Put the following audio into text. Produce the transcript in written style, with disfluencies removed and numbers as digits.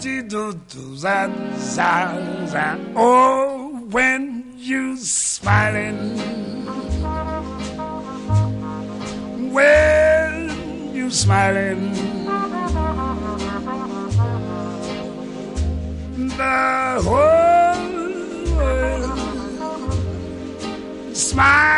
Oh, when you smiling, when you smiling, the whole world smiles.